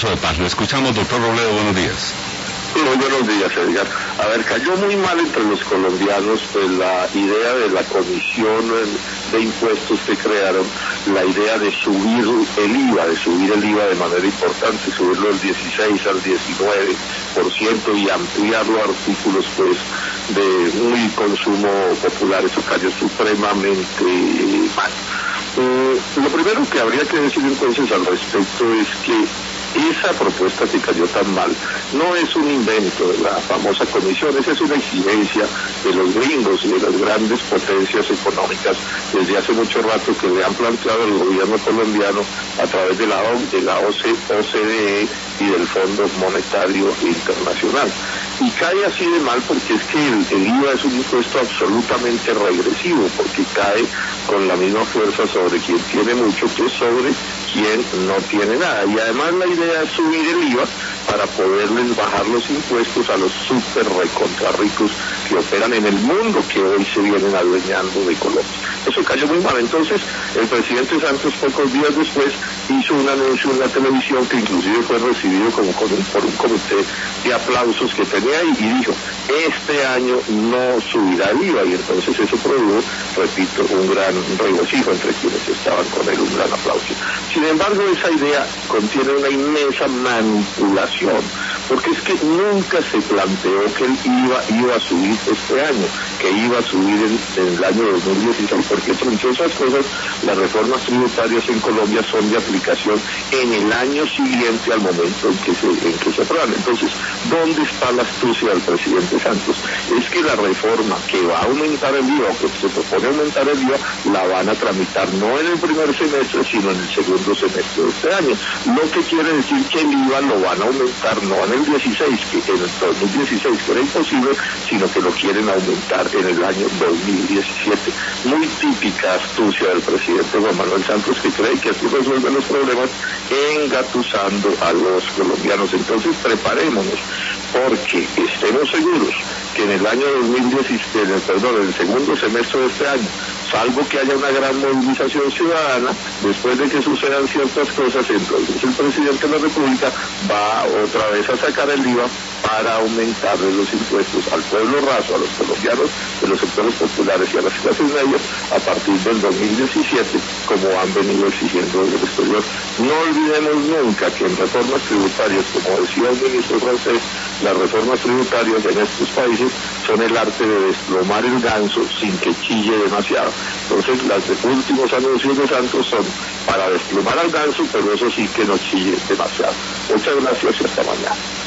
Paso de Paz. Lo escuchamos, doctor Robledo, buenos días. Sí, muy buenos días, Edgar. A ver, cayó muy mal entre los colombianos pues, la idea de la comisión de impuestos que crearon, la idea de subir el IVA de manera importante, subirlo del 16 al 19% y ampliarlo a artículos pues de muy consumo popular. Eso cayó supremamente mal. Lo primero que habría que decir entonces al respecto es que esa propuesta que cayó tan mal no es un invento de la famosa comisión, esa es una exigencia de los gringos y de las grandes potencias económicas desde hace mucho rato que le han planteado al gobierno colombiano a través de la OCDE y del Fondo Monetario Internacional. Y cae así de mal porque es que el IVA es un impuesto absolutamente regresivo, porque cae con la misma fuerza sobre quien tiene mucho que sobre quien no tiene nada. Y además la idea es subir el IVA para poderles bajar los impuestos a los súper recontra ricos que operan en el mundo, que hoy se vienen adueñando de Colombia. Eso cayó muy mal. Entonces el presidente Santos pocos días después hizo un anuncio en la televisión que inclusive fue recibido por un comité de aplausos que tenía ahí, y dijo: este año no subirá el IVA, y entonces eso produjo, repito, un gran regocijo entre quienes estaban con él, un gran aplauso. Sin embargo, esa idea contiene una inmensa manipulación, porque es que nunca se planteó que el IVA iba a subir este año, que iba a subir en el año 2016, porque entre otras cosas, las reformas tributarias en Colombia son de aplicación en el año siguiente al momento en que se aprueban. Entonces, ¿dónde está la astucia del presidente Santos? Es que la reforma que va a aumentar el IVA, o que se propone aumentar el IVA, la van a tramitar no en el primer semestre, sino en el segundo semestre de este año. Lo que quiere decir que el IVA lo van a aumentar no en el 16, que en el 2016, que era imposible, sino que lo quieren aumentar en el año 2017. Muy típica astucia del presidente Juan Manuel Santos, que cree que así resuelve los problemas engatusando a los colombianos. Entonces preparémonos, porque estemos seguros que en el año 2017, en el segundo semestre de este año, salvo que haya una gran movilización ciudadana, después de que sucedan ciertas cosas, entonces el presidente de la República va otra vez a sacar el IVA para aumentarle los impuestos al pueblo raso, a los colombianos de los sectores populares y a las clases medias a partir del 2017, como han venido exigiendo desde el exterior. No olvidemos nunca que en reformas tributarias, como decía el ministro francés, las reformas tributarias en estos países son el arte de desplomar el ganso sin que chille demasiado. Entonces, los últimos anuncios de Santos son para desplomar al ganso, pero eso sí que no chille demasiado. Muchas gracias y hasta mañana.